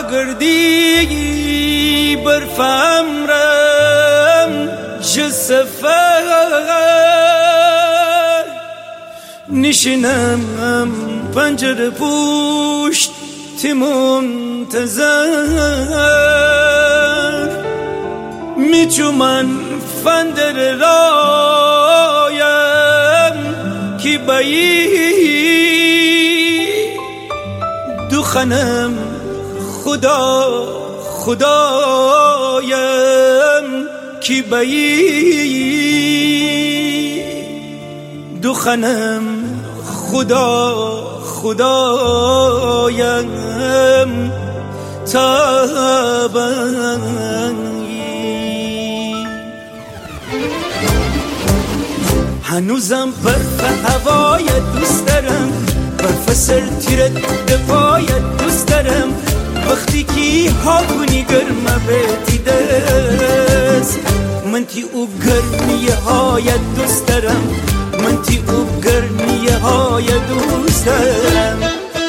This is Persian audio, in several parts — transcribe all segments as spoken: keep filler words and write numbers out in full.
گردی برفم رم ج سفر نشینم پنجره پوشت تی منتظر میچومن فندر رایم کی بایی دو خنم خدا خدایم کی بایی دو خنم خدا خدایم تابایی هنوزم برف هوای دوست دارم برف سر تیرت دفاعت دوست دارم وقتی کی ها کنی گرمه به دیدست من تی او گرمیه های دوست دارم من تی او گرمیه های دوست دارم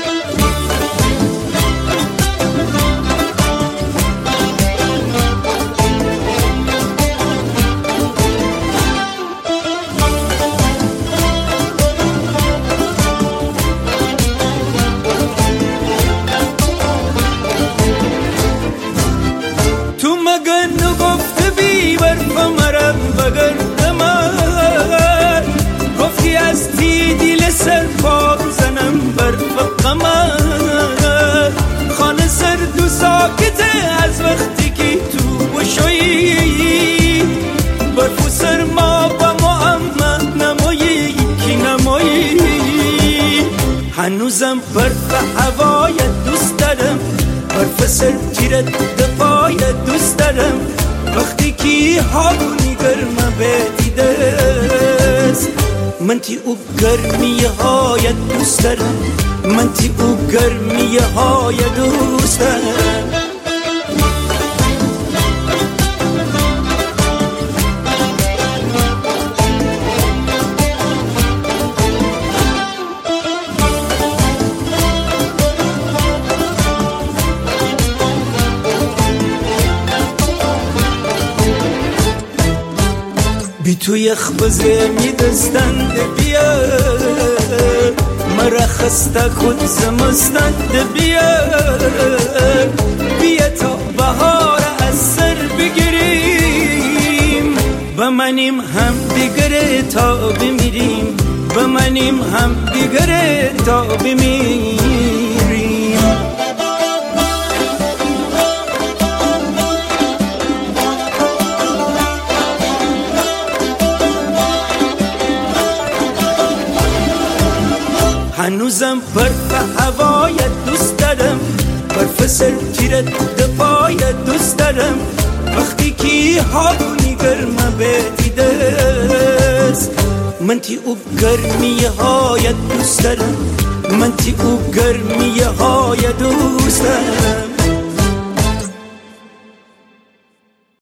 تو مگر نگفته بی برف مرم بگرد من گفتی از تی دیل سر پا بزنم برف قمر خانه سرد و ساکته از وقتی که تو بشویی برف و سرما با معمه نمایی کی نمایی هنوزم برف هوای دوست دارم برف سر تیرت دفاع دوست دارم وقتی کی ها کنی گرمه به دیدست من تی او گرمیه های دوست دارم من تی او گرمیه های دوست دارم بی تو یخ بزه می دستند بیا مرا خسته خود زمستند بیا بیا تا بهار از سر بگیریم بمانیم هم دیگره تا بمیریم بمانیم هم دیگره تا بمیریم هنوزم برف هوای دوست دارم برف سر تیرت دفاع دوست دارم وقتی کی ها کنی گرمه به دیدست من تی او گرمیه های دوست دارم من تی او گرمیه های دوست دارم